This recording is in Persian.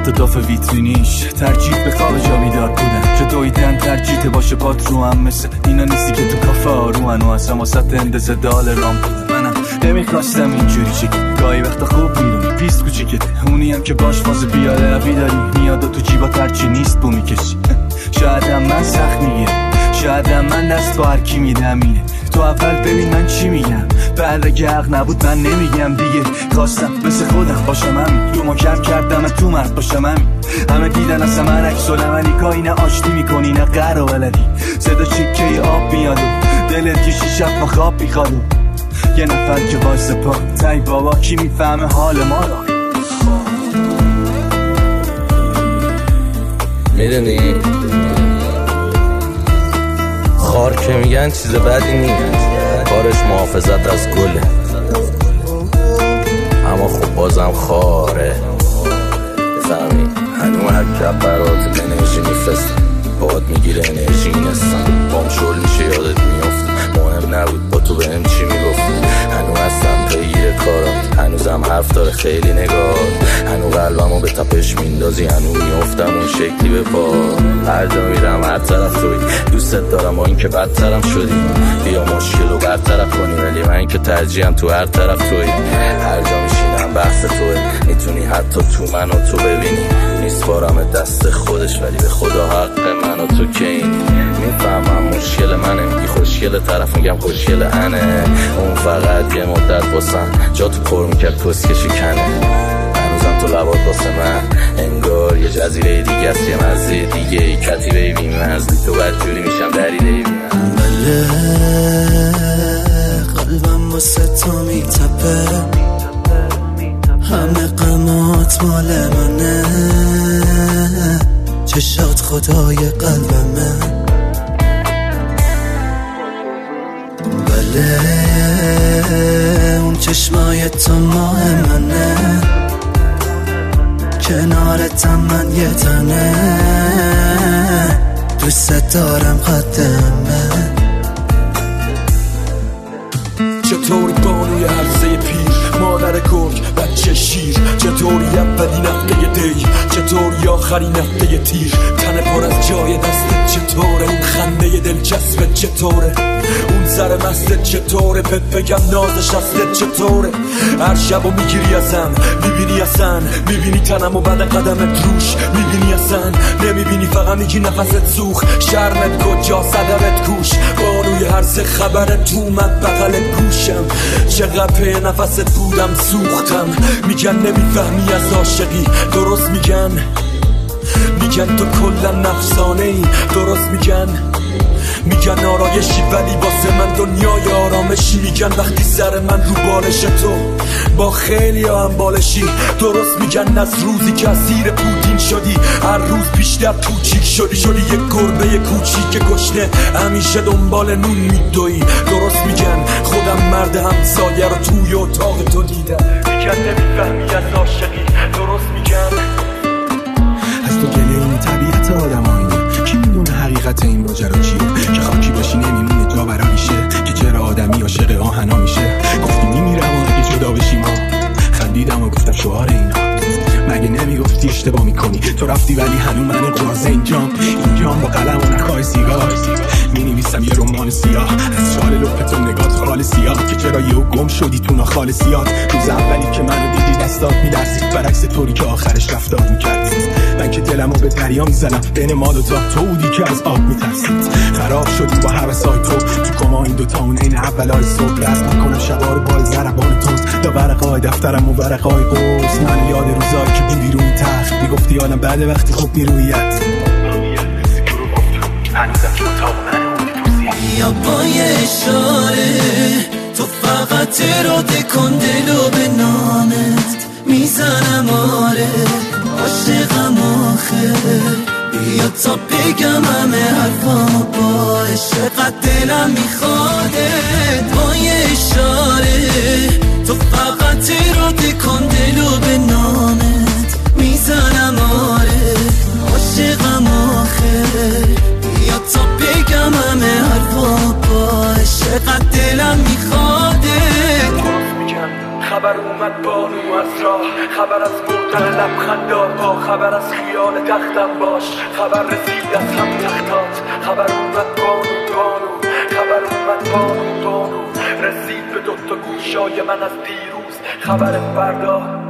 تا داف ویترینیش ترجیح به خواب جا بیدار بودن که دویدن ترجیح باشه پات رو هم مثل اینا نیستی که تو کافه آرومن و اصلا واسط اندازه دال رام بودن. منم نمیخواستم اینجوری چی گاهی وقتا خوب میرونی پیست کوچیکته اونی هم که باش فاز بیاده روی داری میاد و تو جیبا ترچی نیست بو میکشی. شاید هم من سخت میگیرم شاید هم من دست تو هرکی میدم اینه تو اول ببین من چی میگم بعد اگه حق نبود من نمیگم دیگه. خواستم مثل خودم باشم همین تو ما کم کردم من تو مرد باشم همین همه دیدن اصلا من عکس العملی نه آشتی میکنی نه قهر و بلدی صدا چکه آب میاد و دلت یه شب با خواب میخواد یه نفر که واسه پا تای بابا کی میفهمه حال ما رو. میدونی خار که میگن چیز بدی نیست کارش محافظت از گله اما خب بازم خاره فهمی هنو هر کب برات انرژی میفرست باد میگیره انرژی نستم بام شل میشه یادت میفت مهم نبود با تو بهم چی میگفت هنو هستم پیگیر کارات هنوزم حرف داره خیلی نگاه هنو قلبمو به تپش میندازی هنو میافتم اون شکلی به پا هر جا میرم هر طرف توی دوستت دارم با این که بدترم شدی بیا مشکل رو برطرف کنی ولی من که ترجیحم تو هر طرف توی هر جا میشینم بحث توی میتونی حتی تو منو تو ببینی میسپارم دست خودش ولی به خدا حق منو تو که اینی میفهمم مشکل منه میگی خوشگل طرف میگم خوشگل انه اون فقط یه مدت باسم جا تو پر میکرد کسکشی کنه هنوزم تو لبات باسه من انگار یه جزیره دیگه است یه مزه دیگه ای کتیبه بی مزدی تو بدجوری میشم دریده بی بله قلبم واسه تو میتپه همه قمات مال منه چشات خدای قلبمه بله اون چشمای تو ماه منه کنارتم من یه تنه دوست دارم قدمه چطوری بانوی عرصه پیر مادر گرگ بچه شیر چطوری اولین هفته دی چطوری آخرین هفته تیر تن پر از جای دستت چطوره اون خنده دلچسبت چطوره اون سر مستت چطوره بهت بگم نازش هستت چطوره هر شبو میگیری ازم میبینی اصلا میبینی تنم و بعد قدمت روش میبینی اصلا نمیبینی فقط میگی نفست سوخ شرمت کجا صدرت کوش بانوی هر سه خبرت اومد بغل گوشم چقدر په نفست بودم سوختم میگن نمیفهمی از عاشقی درست میگن تو کلا نفسانه ای درست میگن آرایشی ولی واسه من دنیای آرامشی میگن وقتی سر من رو بالش تو با خیلی هم بالشی درست میگن از روزی که اسیر پوتین شدی هر روز بیشتر کوچیک شدی یک گربه کوچیک گشنه همیشه دنبال نون میدوی درست میگن خودم مرد همسایه رو توی اتاق تو دیدم میگن نمیفهمی از عاشقی درست میگن از تو گله این طبیعت آدم آینه کی میدونه حقیقت این ماجرا چیه که خاکی باشی نمیمونه جا برا میشه که چرا آدمی عاشق آهنا میشه گفتی میمیرم و اگه جدا بشیم خندیدم و گفتم شعار اینا مگه نمیگفتی اشتباه میکنی تو رفتی ولی هنو من قرازه اینجام با قلم و نخواه سیگار مینویسم یه رمان سیاه از شال لپتون نگات خال سیاه که چرا یهو گم شدی تو ناخال سیاه روز اولی که منو دیدی دستات میلرزید برعکس طوری که آخرش رفتار میکردید من که دلمو به دریا میزنم بین ما دوتا تو بودی که از آب میترسید خراب شدی با حواسای تو کما این دوتا اون این اولای صبح رسم میکنم شبار بال زربان توز دا ورقای دفترم و ورقای قوس من یاد روزایی که بودی روی تخت میگفتی آدم بعد وقتی خوب میرویت یا با یه اشاره تو فقط اراده کن دلو به نامت میزنم آره عاشقم آخه بیا تا بگم همه حرفامو با عشقت دلم میخواده با یه اشاره تو فقط اراده کن دلو به نامت میزنم آره عاشقم آخه بیا تا بگم همه حرفامو با عشقت دلم میخواده خبر اومد بانو از راه، خبر از بردن لبخندات با، خبر از خیال تختم باش، خبر رسید از هم تختات، خبر اومد بانو خبر اومد بانو رسید به دوتا گوشای من از دیروز، خبر فردا